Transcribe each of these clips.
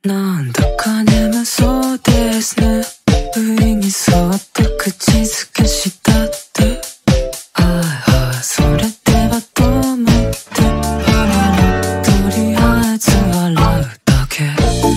なんだか眠そうですね。不意にそっと口づけしたって。それではと思ってとりあえず笑うだけ。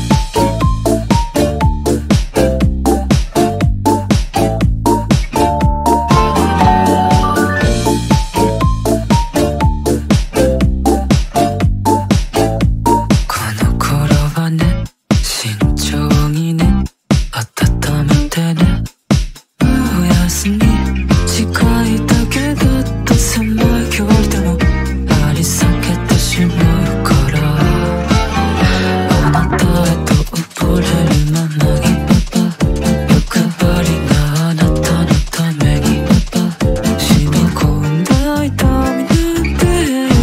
この頃はね、慎重にね、温めてね。おやすみ、近いだけだと狭い距離でもあり避けてしまうから、あなたへと溺れるままに欲張りなあなたのために染み込んだ痛みなんて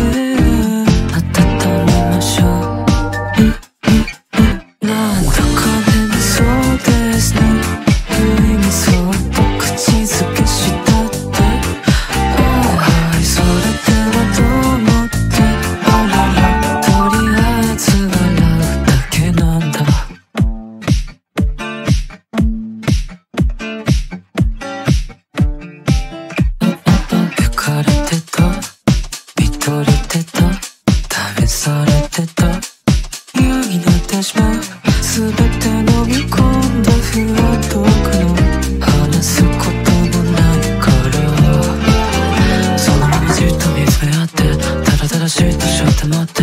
温めましょう。なんだか眠そうですね。不意にそっと口づけしたって。それではと思ってとりあえず笑うだけなんだ。浮かれてた、見とれてた、試されてた、嫌になってしまう。全て飲み込んだふわっと奥の話すこともないから、そのままじっと見つめ合って、ただただしっとしょって待って